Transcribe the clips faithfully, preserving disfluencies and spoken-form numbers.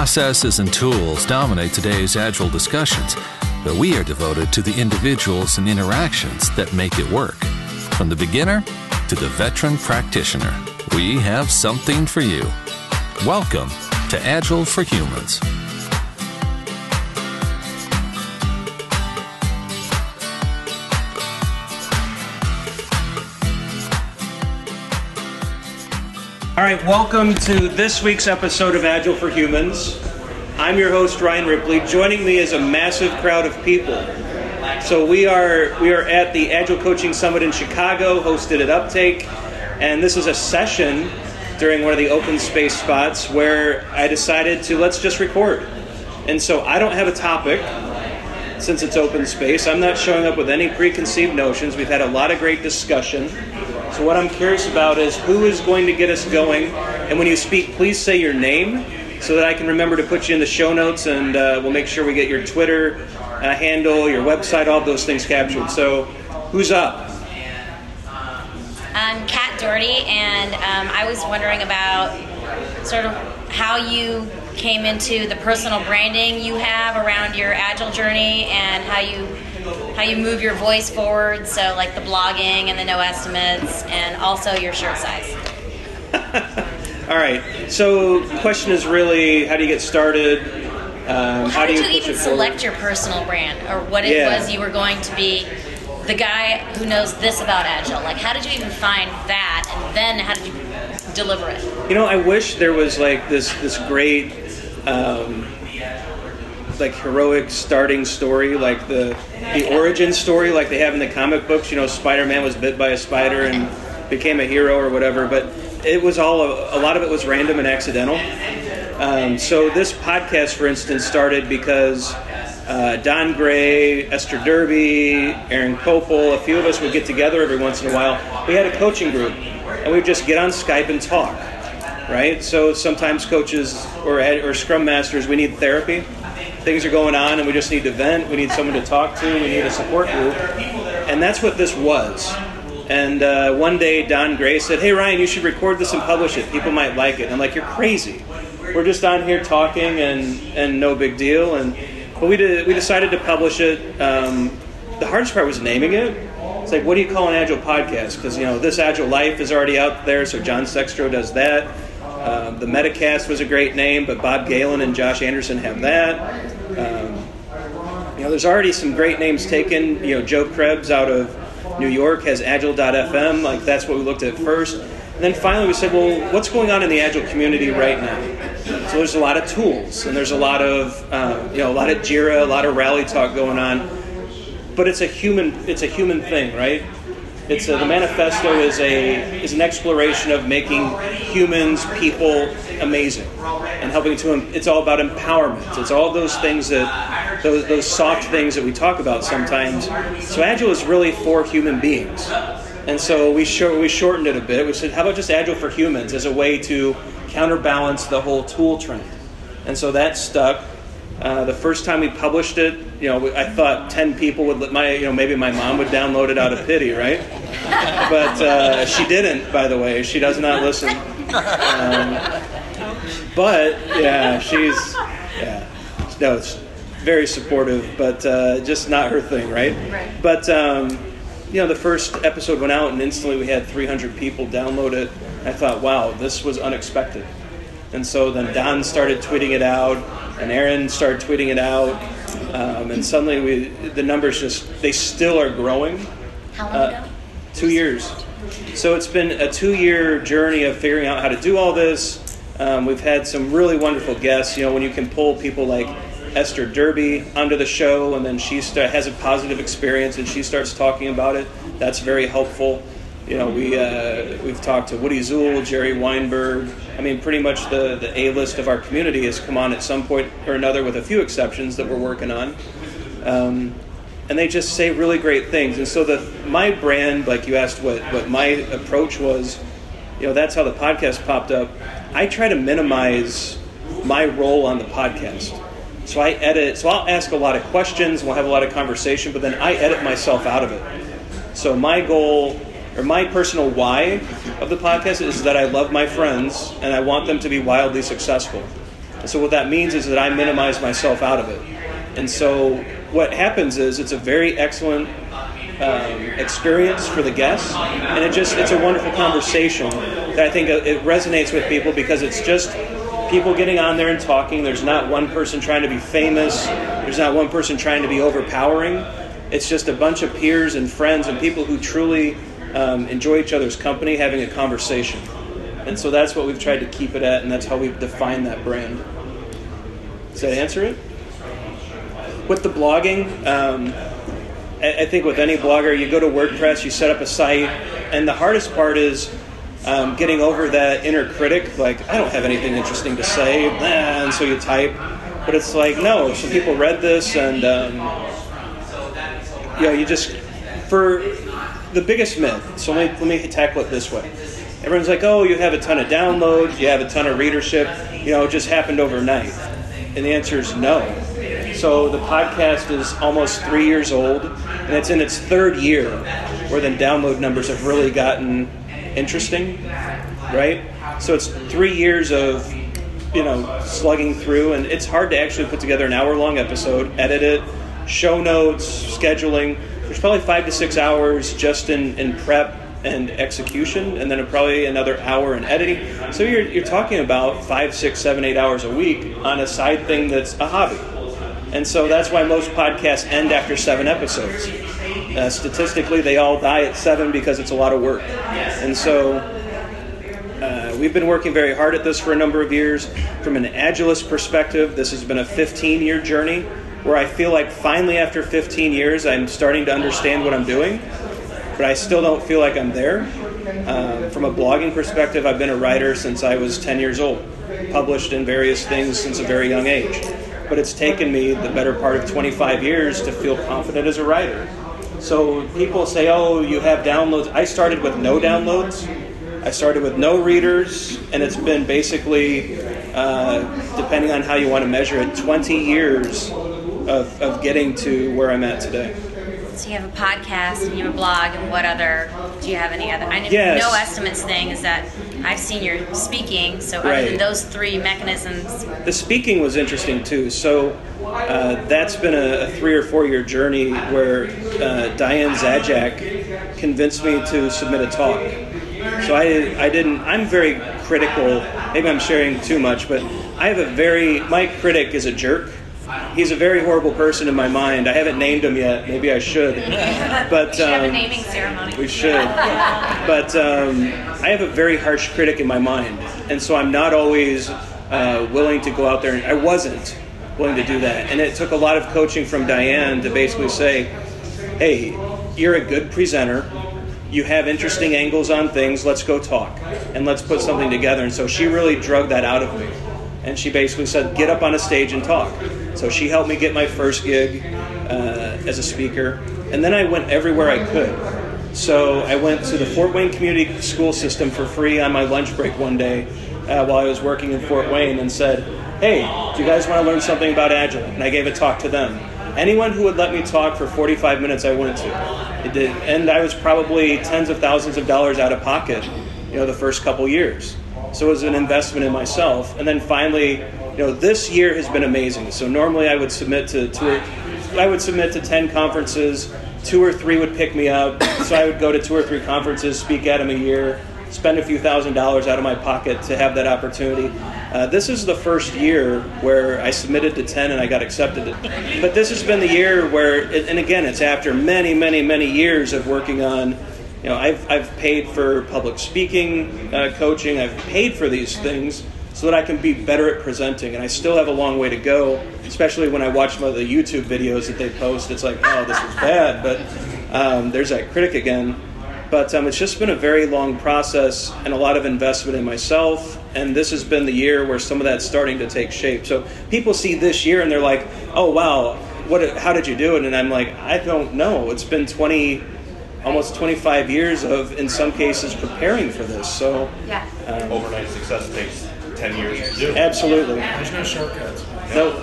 processes and tools dominate today's Agile discussions, but we are devoted to the individuals and interactions that make it work. From the beginner to the veteran practitioner, we have something for you. Welcome to Agile for Humans. All right, welcome to this week's episode of Agile for Humans. I'm your host, Ryan Ripley. Joining me is a massive crowd of people. So we are we are at the Agile Coaching Summit in Chicago, hosted at Uptake, and this is a session during one of the open space spots where I decided to let's just record. And so I don't have a topic since it's open space. I'm not showing up with any preconceived notions. We've had a lot of great discussion. So what I'm curious about is who is going to get us going. And when you speak, please say your name so that I can remember to put you in the show notes, and uh, we'll make sure we get your Twitter uh, handle, your website, all of those things captured. So who's up? I'm Kat Doherty, and um, I was wondering about sort of how you came into the personal branding you have around your Agile journey and how you how you move your voice forward, so like the blogging and the no estimates, and also your shirt size. All right. So the question is really, how do you get started? Um, well, how, how do did you, you even select your personal brand, or what it yeah. was you were going to be? The guy who knows this about Agile. Like, how did you even find that, and then how did you deliver it? You know, I wish there was like this this great, um, like heroic starting story, like the the origin story, like they have in the comic books. You know, Spider-Man was bit by a spider and became a hero or whatever. But it was all a, a lot of it was random and accidental. Um, so this podcast, for instance, started because uh, Don Gray, Esther Derby, Aaron Kopel, a few of us would get together every once in a while. We had a coaching group, and we'd just get on Skype and talk, right? So sometimes coaches or or Scrum Masters, we need therapy. Things are going on, and we just need to vent. We need someone to talk to. We need a support group, and that's what this was. And uh, one day, Don Gray said, "Hey, Ryan, you should record this and publish it. People might like it." And I'm like, "You're crazy. We're just on here talking, and, and no big deal." And but we did, we decided to publish it. Um, the hardest part was naming it. It's like, what do you call an Agile podcast? Because, you know, This Agile Life is already out there, so John Sextro does that. Um, the Metacast was a great name, but Bob Galen and Josh Anderson have that. Um, you know, there's already some great names taken. You know, Joe Krebs out of New York has Agile dot f m. Like, that's what we looked at first. And then finally we said, well, what's going on in the Agile community right now? So there's a lot of tools, and there's a lot of, uh, you know, a lot of Jira, a lot of rally talk going on. But it's a human, it's a human thing, right? It's a, the manifesto is a is an exploration of making humans, people, amazing, and helping to. It's all about empowerment. It's all those things that those those soft things that we talk about sometimes. So Agile is really for human beings, and so we short, we shortened it a bit. We said, how about just Agile for Humans as a way to counterbalance the whole tool trend, and so that stuck. Uh, the first time we published it, you know, I thought ten people would let my, you know, maybe my mom would download it out of pity, right? But uh, she didn't, by the way. She does not listen. Um, but yeah, she's, yeah, no, it's very supportive, but uh, just not her thing, right? But um, you know, the first episode went out, and instantly we had three hundred people download it. I thought, wow, this was unexpected. And so then Don started tweeting it out, and Aaron started tweeting it out, um, and suddenly we the numbers just, they still are growing. How long uh, ago? Two years. So it's been a two-year journey of figuring out how to do all this. Um, we've had some really wonderful guests. You know, when you can pull people like Esther Derby onto the show, and then she st- has a positive experience, and she starts talking about it, that's very helpful. You know, we, uh, we've talked to Woody Zuhl, Jerry Weinberg. I mean, pretty much the, the A-list of our community has come on at some point or another, with a few exceptions that we're working on. Um, and they just say really great things. And so the my brand, like you asked what, what my approach was, you know, that's how the podcast popped up. I try to minimize my role on the podcast. So I edit, so I'll ask a lot of questions, we'll have a lot of conversation, but then I edit myself out of it. So my goal, or my personal why of the podcast is that I love my friends and I want them to be wildly successful. And so what that means is that I minimize myself out of it. And so what happens is it's a very excellent um, experience for the guests, and it just it's a wonderful conversation that I think it resonates with people because it's just people getting on there and talking. There's not one person trying to be famous. There's not one person trying to be overpowering. It's just a bunch of peers and friends and people who truly um, enjoy each other's company having a conversation. And so that's what we've tried to keep it at, and that's how we've defined that brand. Does that answer it? With the blogging, um, I, I think with any blogger, you go to WordPress, you set up a site, and the hardest part is um, getting over that inner critic, like, I don't have anything interesting to say, and so you type. But it's like, no, some people read this, and um, you know, you just, for the biggest myth, so let me, let me tackle it this way. Everyone's like, oh, you have a ton of downloads, you have a ton of readership, you know, it just happened overnight. And the answer is no. So the podcast is almost three years old, and it's in its third year where the download numbers have really gotten interesting, right? So it's three years of, you know, slugging through, and it's hard to actually put together an hour-long episode, edit it, show notes, scheduling. There's probably five to six hours just in, in prep and execution, and then probably another hour in editing. So you're you're talking about five, six, seven, eight hours a week on a side thing that's a hobby. And so that's why most podcasts end after seven episodes. Uh, statistically, they all die at seven because it's a lot of work. And so uh, we've been working very hard at this for a number of years. From an Agilist perspective, this has been a fifteen-year journey where I feel like finally after fifteen years, I'm starting to understand what I'm doing. But I still don't feel like I'm there. Um, from a blogging perspective, I've been a writer since I was ten years old, published in various things since a very young age. But it's taken me the better part of twenty-five years to feel confident as a writer. So people say, oh, you have downloads. I started with no downloads. I started with no readers, and it's been basically, uh, depending on how you want to measure it, twenty years of, of getting to where I'm at today. So you have a podcast and you have a blog, and what other, do you have any other? I know Yes. No Estimates thing is that I've seen your speaking, so other Right. than those three mechanisms. The speaking was interesting too. So uh, that's been a, a three or four year journey where uh, Diane Zajac convinced me to submit a talk. So I, I didn't, I'm very critical, maybe I'm sharing too much, but I have a very, my critic is a jerk. He's a very horrible person in my mind. I haven't named him yet. Maybe I should. But We should have a um, naming ceremony. we should. But um, I have a very harsh critic in my mind, and so I'm not always uh, willing to go out there. And I wasn't willing to do that, and it took a lot of coaching from Diane to basically say, "Hey, you're a good presenter. You have interesting angles on things. Let's go talk, and let's put something together." And so she really drug that out of me. And she basically said, get up on a stage and talk. So she helped me get my first gig uh, as a speaker. And then I went everywhere I could. So I went to the Fort Wayne Community School System for free on my lunch break one day uh, while I was working in Fort Wayne and said, hey, do you guys want to learn something about Agile? And I gave a talk to them. Anyone who would let me talk for forty-five minutes, I went to. It did. And I was probably tens of thousands of dollars out of pocket, you know, the first couple years. So it was an investment in myself. And then finally, you know, this year has been amazing. So normally I would submit to two or, I would submit to ten conferences. Two or three would pick me up. So I would go to two or three conferences, speak at them a year, spend a few thousand dollars out of my pocket to have that opportunity. Uh, this is the first year where I submitted to ten and I got accepted. But this has been the year where, and again, it's after many, many, many years of working on, you know, I've I've paid for public speaking uh, coaching. I've paid for these things so that I can be better at presenting. And I still have a long way to go, especially when I watch some of the YouTube videos that they post. It's like, oh, this was bad. But um, there's that critic again. But um, it's just been a very long process and a lot of investment in myself. And this has been the year where some of that's starting to take shape. So people see this year and they're like, oh, wow, what? How did you do it? And I'm like, I don't know. It's been twenty almost twenty-five years of, in some cases, preparing for this. So, Yeah. um, Overnight success takes ten years to do. absolutely. There's no shortcuts. No.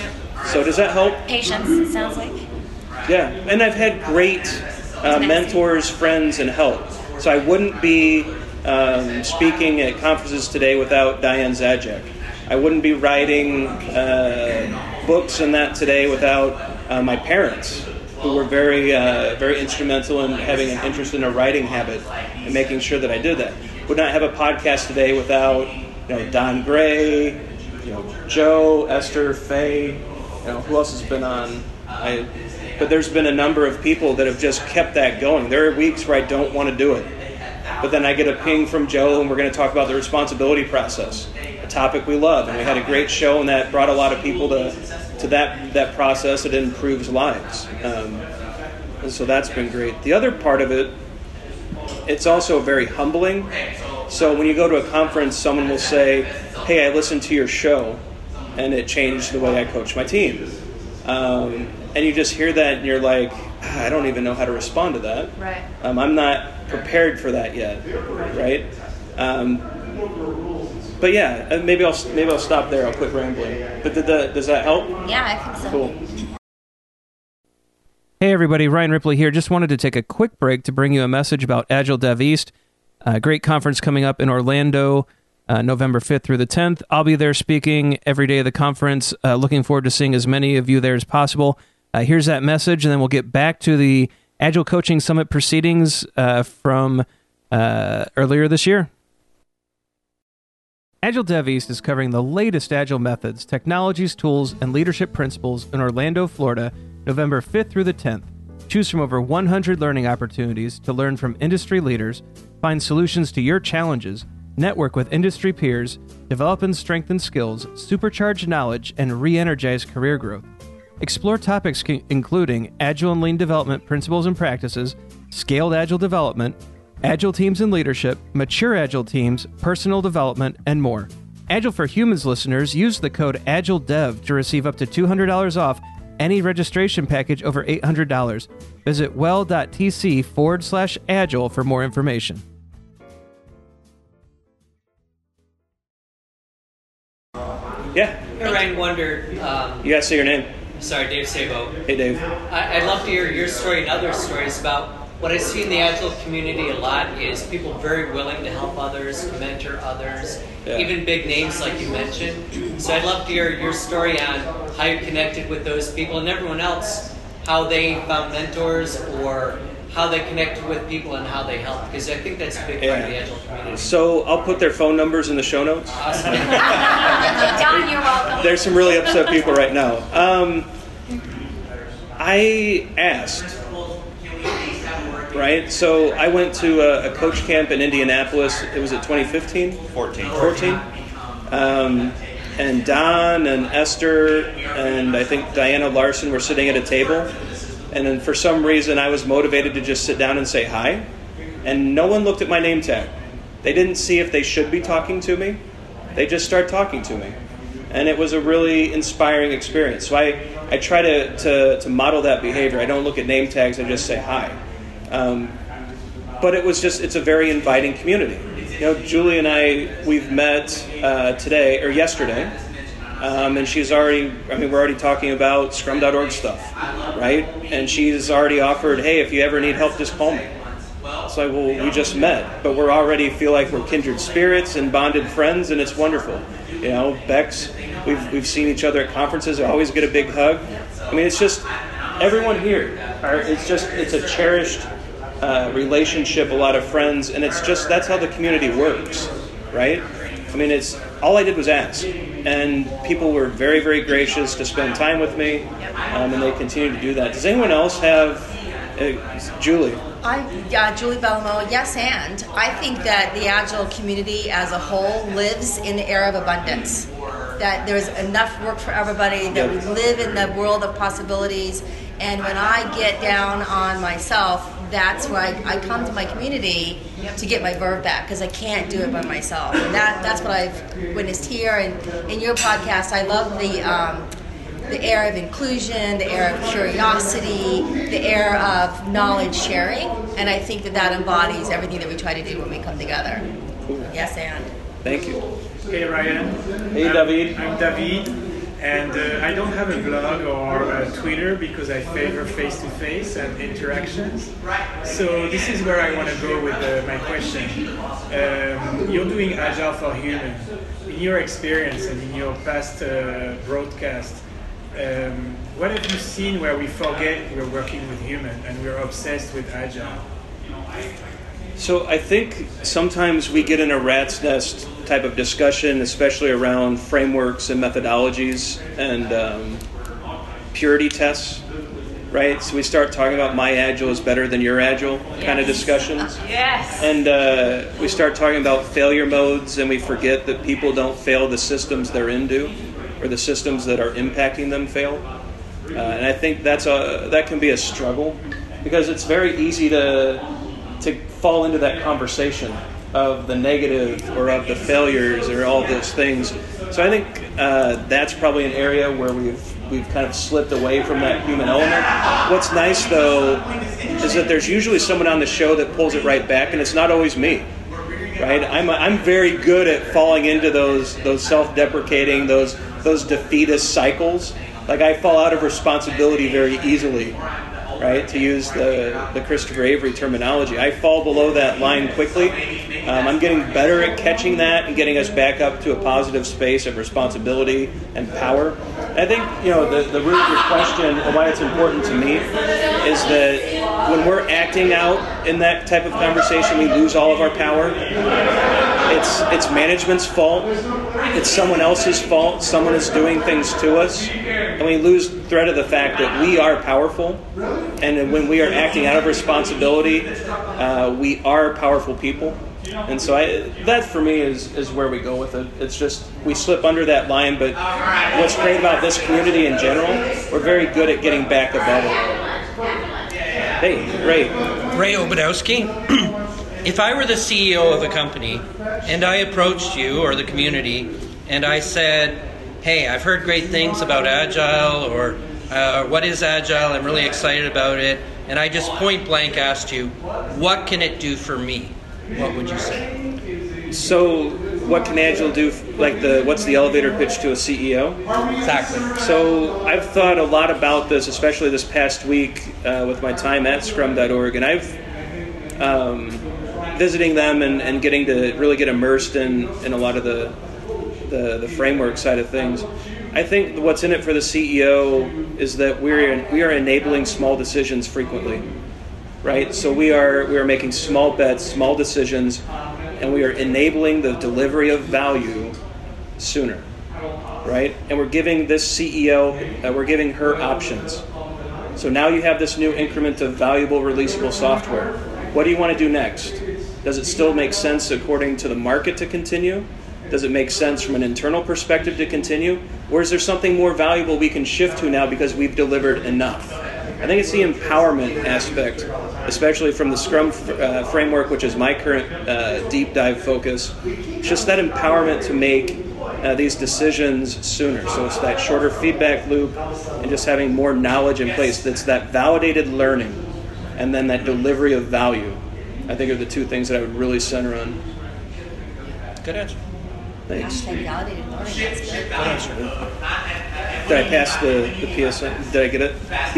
So does that help? Patience, it sounds like. Yeah. And I've had great uh, mentors, friends, and help. So I wouldn't be um, speaking at conferences today without Diane Zajac. I wouldn't be writing uh, books and that today without uh, my parents, who were very, uh, very instrumental in having an interest in a writing habit and making sure that I did that. Would not have a podcast today without, you know, Don Gray, you know, Joe, Esther, Faye, you know, who else has been on? I, but there's been a number of people that have just kept that going. There are weeks where I don't want to do it, but then I get a ping from Joe, and we're going to talk about the responsibility process, a topic we love, and we had a great show, and that brought a lot of people to to that that process. It improves lives, um, and so that's been great. The other part of it, it's also very humbling. So when you go to a conference, someone will say, "Hey, I listened to your show, and it changed the way I coach my team." Um, and you just hear that, and you're like, "I don't even know how to respond to that. Right. Um, I'm not prepared for that yet, right?" Um, but yeah, maybe I'll maybe I'll stop there. I'll quit rambling. But did the, does that help? Yeah, I think so. Cool. Hey everybody, Ryan Ripley here. Just wanted to take a quick break to bring you a message about Agile Dev East. A great conference coming up in Orlando, uh, November fifth through the tenth. I'll be there speaking every day of the conference. Uh, looking forward to seeing as many of you there as possible. Uh, here's that message, and then we'll get back to the Agile Coaching Summit proceedings uh, from uh, earlier this year. Agile Dev East is covering the latest Agile methods, technologies, tools, and leadership principles in Orlando, Florida, November fifth through the tenth. Choose from over one hundred learning opportunities to learn from industry leaders, find solutions to your challenges, network with industry peers, develop and strengthen skills, supercharge knowledge, and re-energize career growth. Explore topics c- including Agile and Lean development principles and practices, scaled Agile development, Agile teams and leadership, mature Agile teams, personal development, and more. Agile for Humans listeners, use the code AgileDev to receive up to two hundred dollars off any registration package over eight hundred dollars. Visit well.tc forward slash Agile for more information. Yeah. Hey, Ryan, wondered. Um, You gotta say your name. sorry, Dave Sabo. Hey, Dave. I, I'd love to hear your story and other stories about what I see in the Agile community a lot is people very willing to help others, mentor others, Yeah. even big names like you mentioned. So I'd love to hear your story on how you connected with those people and everyone else, how they found mentors or how they connected with people and how they helped, because I think that's a big part Yeah. of the Agile community. So I'll put their phone numbers in the show notes. Awesome. Don, you're welcome. There's some really upset people right now. Um, I asked, right? So I went to a, a coach camp in Indianapolis. It was at twenty fifteen? fourteen. fourteen? Um, and Don and Esther and I think Diana Larson were sitting at a table. And then for some reason I was motivated to just sit down and say hi. And no one looked at my name tag. They didn't see if they should be talking to me. They just started talking to me. And it was a really inspiring experience. So I, I try to, to, to model that behavior. I don't look at name tags, I just say hi. Um, but it was just, it's a very inviting community. You know, Julie and I, we've met uh, today, or yesterday, um, and she's already, I mean, we're already talking about scrum dot org stuff, right? And she's already offered, hey, if you ever need help, just call me. It's like, well, we just met, but we're already feel like we're kindred spirits and bonded friends, and it's wonderful. You know, Bex, we've we've seen each other at conferences. I always get a big hug. I mean, it's just everyone here. Are, it's just it's a cherished uh, relationship. A lot of friends, and it's just that's how the community works, right? I mean, it's all I did was ask, and people were very very gracious to spend time with me, um, and they continue to do that. Does anyone else have uh, Julie? I, uh, Julie Bellamo, yes, and I think that the Agile community as a whole lives in the era of abundance. That there's enough work for everybody, that we live in the world of possibilities, and when I get down on myself, that's where I, I come to my community to get my verve back, because I can't do it by myself. And that, that's what I've witnessed here, and in your podcast, I love the... Um, the era of inclusion, the era of curiosity, the era of knowledge sharing, and I think that that embodies everything that we try to do when we come together. Yes, and. Thank you. Hey Ryan. Hey I'm, David. I'm David, And uh, I don't have a blog or a Twitter because I favor face-to-face and interactions. So this is where I want to go with uh, my question. Um, you're doing Agile for Humans. In your experience and in your past uh, broadcast, um, what have you seen where we forget we're working with humans and we're obsessed with Agile? So I think sometimes we get in a rat's nest type of discussion, especially around frameworks and methodologies and um, purity tests, right? So we start talking about my Agile is better than your Agile yes. kind of discussions. Yes. And uh, we start talking about failure modes, and we forget that people don't fail, the systems they're into, or the systems that are impacting them fail. Uh, and I think that's a that can be a struggle, because it's very easy to to fall into that conversation of the negative or of the failures or all those things. So I think uh, that's probably an area where we've we've kind of slipped away from that human element. What's nice though is that there's usually someone on the show that pulls it right back, and it's not always me. Right? I'm I'm very good at falling into those those self-deprecating, those those defeatist cycles. Like I fall out of responsibility very easily. Right, to use the, the Christopher Avery terminology. I fall below that line quickly. Um, I'm getting better at catching that and getting us back up to a positive space of responsibility and power. I think, you know, the, the root of your question and why it's important to me is that when we're acting out in that type of conversation, we lose all of our power. It's it's management's fault. It's someone else's fault. Someone is doing things to us. And we lose thread of the fact that we are powerful. And when we are acting out of responsibility, uh, we are powerful people. And so I, that for me is, is where we go with it. It's just we slip under that line. But what's great about this community in general, we're very good at getting back above it. Hey, Ray. Ray Obadowski. If I were the C E O of a company and I approached you or the community and I said, hey, I've heard great things about Agile, or uh, what is Agile? I'm really excited about it. And I just point blank asked you, what can it do for me? What would you say? So what can Agile do, like the what's the elevator pitch to a C E O? Exactly. So I've thought a lot about this, especially this past week uh, with my time at scrum dot org, and I've um, visiting them and, and getting to really get immersed in, in a lot of the, the the framework side of things. I think what's in it for the C E O is that we're we are enabling small decisions frequently, right? So we are we are making small bets, small decisions, and we are enabling the delivery of value sooner, right? And we're giving this C E O, uh, we're giving her options. So now you have this new increment of valuable releasable software. What do you want to do next? Does it still make sense according to the market to continue? Does it make sense from an internal perspective to continue? Or is there something more valuable we can shift to now because we've delivered enough? I think it's the empowerment aspect, especially from the Scrum uh, framework, which is my current uh, deep dive focus. It's just that empowerment to make uh, these decisions sooner. So it's that shorter feedback loop and just having more knowledge in place. That's that validated learning and then that delivery of value. I think are the two things that I would really center on. Good answer. Thanks. Hashtag validated learning. That's good. Good answer. Did I pass the, the P S N? Did I get it?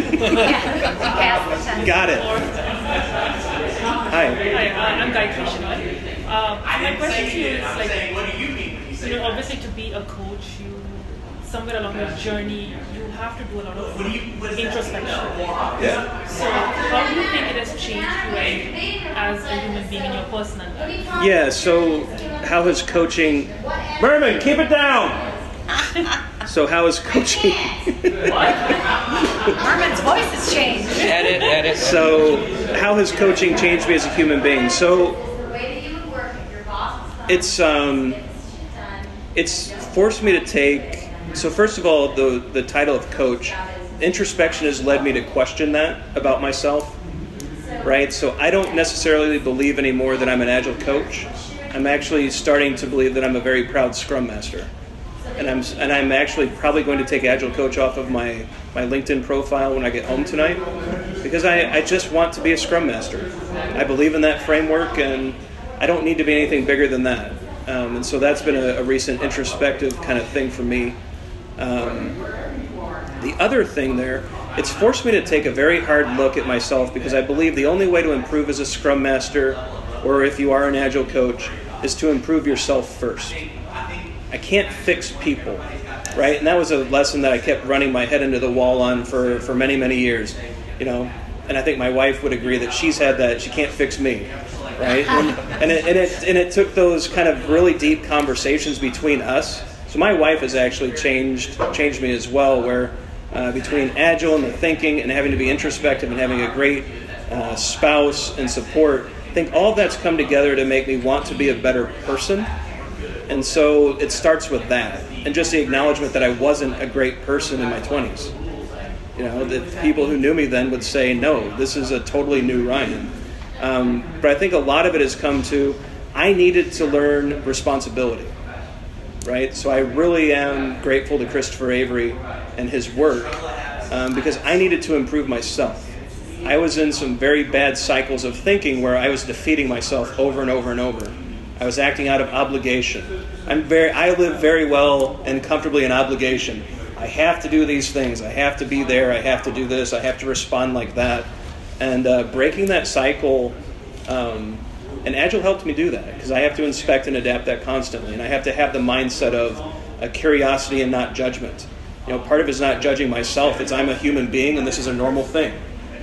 Got it. Hi. Hi, uh, I'm Guy Krishna. Uh, my question to you is like, you know, obviously to be a coach, you somewhere along your journey, you have to do a lot of introspection. Yeah. So how do you think it has changed you as a human being in your personal life? Yeah, so how has coaching... Merman, keep it down! So how is coaching... What? Merman's voice has changed. Edit, edit. So how has coaching changed me as a human being? So it's um, it's forced me to take... So first of all, the, the title of coach, introspection has led me to question that about myself, right? So I don't necessarily believe anymore that I'm an Agile coach. I'm actually starting to believe that I'm a very proud Scrum Master. And I'm and I'm actually probably going to take Agile Coach off of my, my LinkedIn profile when I get home tonight, because I, I just want to be a Scrum Master. I believe in that framework, and I don't need to be anything bigger than that. Um, and so that's been a, a recent introspective kind of thing for me. Um, the other thing there, it's forced me to take a very hard look at myself, because I believe the only way to improve as a Scrum Master, or if you are an Agile coach, is to improve yourself first. I can't fix people, right? And that was a lesson that I kept running my head into the wall on for, for many, many years, you know. And I think my wife would agree that she's had that. She can't fix me, right? And, and, it, and, it, and it took those kind of really deep conversations between us. So my wife has actually changed changed me as well, where uh, between Agile and the thinking and having to be introspective and having a great uh, spouse and support, I think all that's come together to make me want to be a better person. And so it starts with that, and just the acknowledgement that I wasn't a great person in my twenties. You know, that people who knew me then would say, no, this is a totally new Ryan. Um, but I think a lot of it has come to, I needed to learn responsibility, right? So I really am grateful to Christopher Avery and his work, um, because I needed to improve myself. I was in some very bad cycles of thinking where I was defeating myself over and over and over. I was acting out of obligation. I'm very, I live very well and comfortably in obligation. I have to do these things. I have to be there. I have to do this. I have to respond like that. And uh, breaking that cycle, um, and Agile helped me do that, because I have to inspect and adapt that constantly. And I have to have the mindset of a curiosity and not judgment. You know, part of it is not judging myself. It's I'm a human being and this is a normal thing.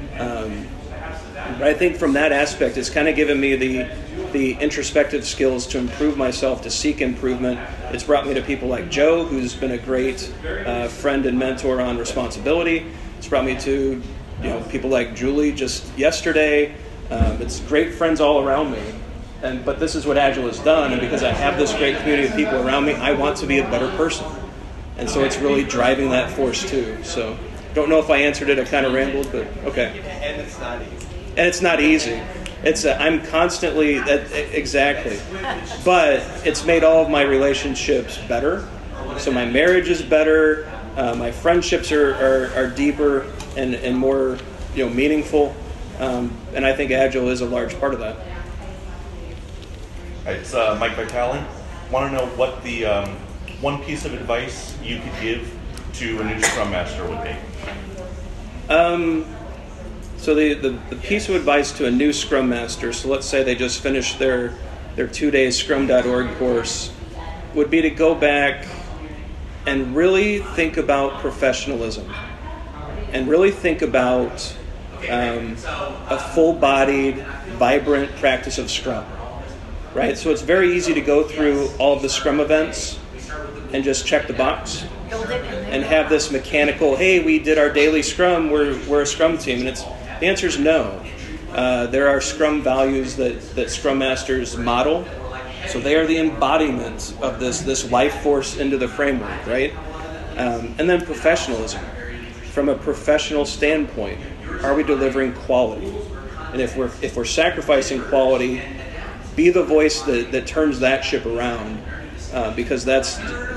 Um, but I think from that aspect, it's kind of given me the the introspective skills to improve myself, to seek improvement. It's brought me to people like Joe, who's been a great uh, friend and mentor on responsibility. It's brought me to, you know, people like Julie just yesterday. Um, it's great friends all around me. And but this is what Agile has done, and because I have this great community of people around me, I want to be a better person. And so it's really driving that force too. So don't know if I answered it. I kind of rambled, but okay. And it's not easy. And it's not easy. It's a, I'm constantly that exactly, but it's made all of my relationships better. So my marriage is better. Uh, my friendships are, are, are deeper and, and more, you know, meaningful. Um, and I think Agile is a large part of that. It's uh, Mike Vitale. Want to know what the um, one piece of advice you could give to a new Scrum Master would be? Um. So the, the, the piece of advice to a new Scrum Master, so let's say they just finished their, their two-day scrum dot org course, would be to go back and really think about professionalism and really think about um, a full-bodied, vibrant practice of Scrum, right? So it's very easy to go through all of the Scrum events and just check the box and have this mechanical, hey, we did our daily Scrum, we're, we're a Scrum team, and it's the answer is no. Uh, there are Scrum values that, that Scrum Masters model. So they are the embodiment of this, this life force into the framework, right? Um, and then professionalism. From a professional standpoint, are we delivering quality? And if we're if we're sacrificing quality, be the voice that, that turns that ship around, uh, because that's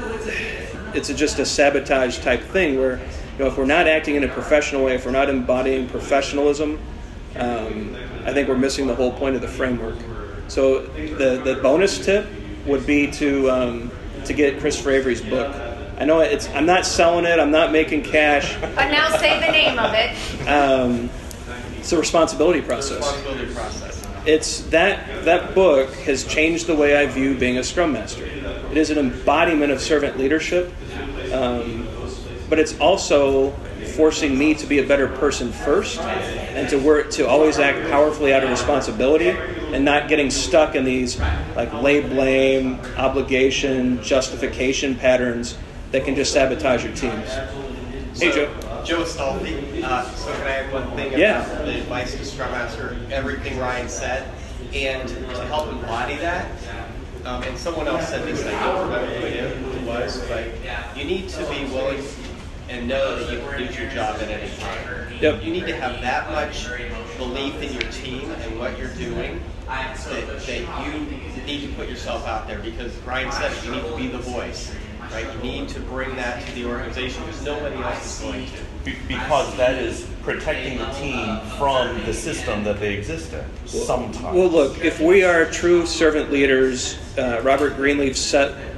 it's a, just a sabotage type thing where, you know, if we're not acting in a professional way, if we're not embodying professionalism, um, I think we're missing the whole point of the framework. So the, the bonus tip would be to um, to get Christopher Avery's book. I know it's I'm not selling it. I'm not making cash. But now say the name of it. Um, it's a responsibility process. Responsibility process. It's that that book has changed the way I view being a Scrum Master. It is an embodiment of servant leadership. Um, But it's also forcing me to be a better person first, and to work to always act powerfully out of responsibility, and not getting stuck in these like lay blame, obligation, justification patterns that can just sabotage your teams. So, Hey, Joe. Joe Stolfi. Uh, so can I add one thing about Yeah. the advice to Scrum Master? Everything Ryan said, and to help embody that. Um, and someone else said this, and I don't remember who it was, but you need to be willing and know that you can lose your job at any time. Yep. You need to have that much belief in your team and what you're doing that, that you need to put yourself out there, because Ryan said it, you need to be the voice, right? You need to bring that to the organization because nobody else is going to. Be- because that is protecting the team from the system that they exist in sometimes. Well, look, if we are true servant leaders, uh, Robert Greenleaf set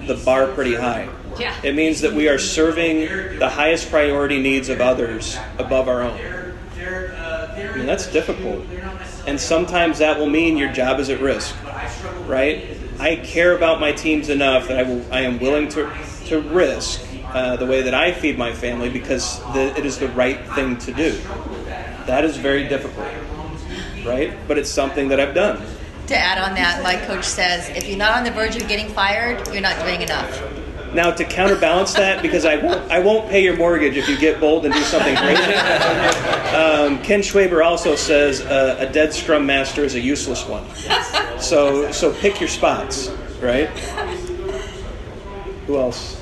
the bar pretty high. Yeah. It means that we are serving the highest priority needs of others above our own. I mean, that's difficult. And sometimes that will mean your job is at risk, right? I care about my teams enough that I will. I am willing to to risk uh, the way that I feed my family because the, it is the right thing to do. That is very difficult, right? But it's something that I've done. To add on that, my coach says, if you're not on the verge of getting fired, you're not doing enough. Now, to counterbalance that, because I won't, I won't pay your mortgage if you get bold and do something crazy, um, Ken Schwaber also says uh, a dead scrum master is a useless one. So, so pick your spots, right? Who else?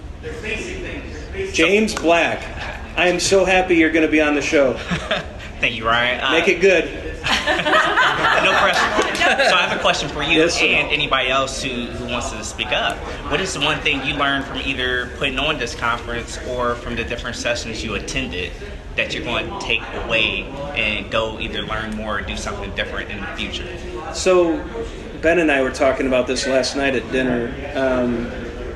James Black. I am so happy you're going to be on the show. Thank you, Ryan. Uh, Make it good. No pressure. So I have a question for you Yes, and anybody else who, who wants to speak up. What is the one thing you learned from either putting on this conference or from the different sessions you attended that you're going to take away and go either learn more or do something different in the future? So Ben and I were talking about this last night at dinner. Um,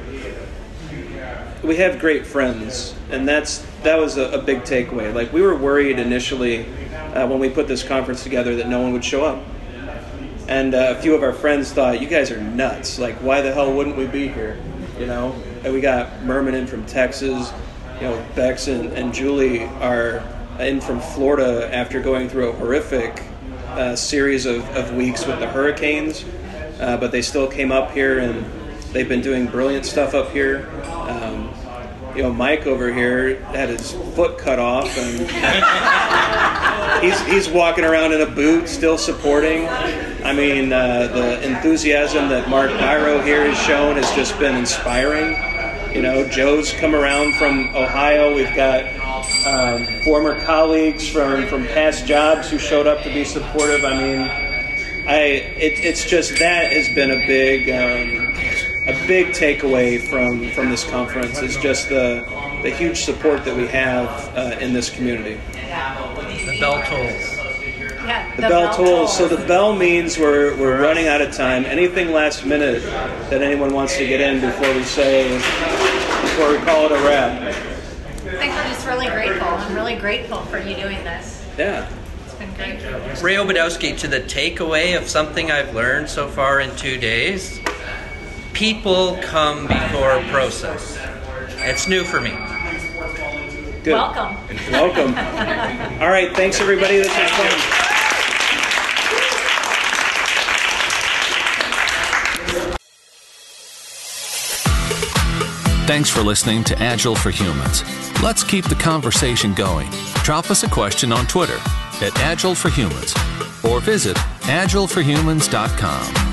we have great friends, and that's that was a, a big takeaway. Like, we were worried initially uh, when we put this conference together that no one would show up. And uh, a few of our friends thought, you guys are nuts. Like, why the hell wouldn't we be here? You know? And we got Merman in from Texas. You know, Bex and, and Julie are in from Florida after going through a horrific uh, series of, of weeks with the hurricanes. Uh, but they still came up here, and they've been doing brilliant stuff up here. Um, you know, Mike over here had his foot cut off, and he's he's walking around in a boot, still supporting. I mean, uh, the enthusiasm that Mark Byro here has shown has just been inspiring. You know, Joe's come around from Ohio. We've got um, former colleagues from, from past jobs who showed up to be supportive. I mean, I it, it's just that has been a big um, a big takeaway from, from this conference is just the the huge support that we have uh, in this community. The bell tolls. Yeah, The, bell, tolls. So the bell means we're we're running out of time. Anything last minute that anyone wants to get in before we say before we call it a wrap? I think we're just really grateful. I'm really grateful for you doing this. Yeah. It's been great. Ray Obadowski, to the takeaway of something I've learned so far in two days, people come before a process. It's new for me. Good. Welcome. Welcome. All right. Thanks, everybody. This was fun. Thanks for listening to Agile for Humans. Let's keep the conversation going. Drop us a question on Twitter at Agile for Humans or visit agile for humans dot com.